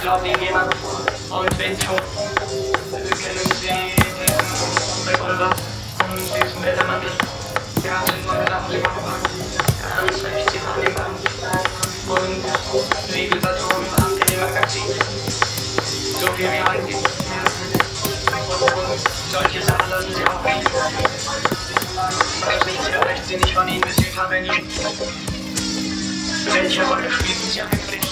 glaubt Ihnen jemand? Und wenn schon, kennen Sie den Revolver und diesen Wettermantel? Ja, sind nur gedacht, Sie machen ganz recht, Sie machen den Band. Und Siegelsaturn am Magazin. So viel wie reingeht. Und solche Sachen lassen Sie auch nicht. Das nichts erreicht Sie nicht von Ihnen, bis Sie verwenden. Welche Rolle spielen Sie eigentlich?